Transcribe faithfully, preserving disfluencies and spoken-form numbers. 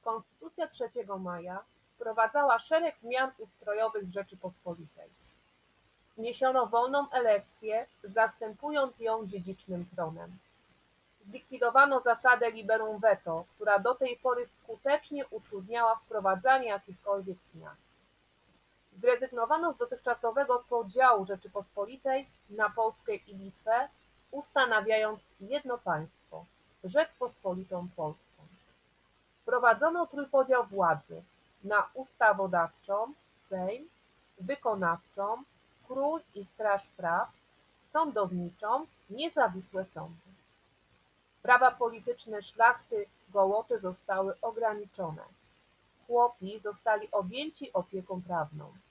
Konstytucja trzeciego maja wprowadzała szereg zmian ustrojowych w Rzeczypospolitej. Wniesiono wolną elekcję, zastępując ją dziedzicznym tronem. Zlikwidowano zasadę liberum veto, która do tej pory skutecznie utrudniała wprowadzanie jakichkolwiek zmian. Zrezygnowano z dotychczasowego podziału Rzeczypospolitej na Polskę i Litwę, ustanawiając jedno państwo – Rzeczpospolitą Polską. Wprowadzono trójpodział władzy na ustawodawczą – Sejm, wykonawczą – Król i Straż Praw, sądowniczą – niezawisłe sądy. Prawa polityczne szlachty Gołoty zostały ograniczone. Chłopi zostali objęci opieką prawną.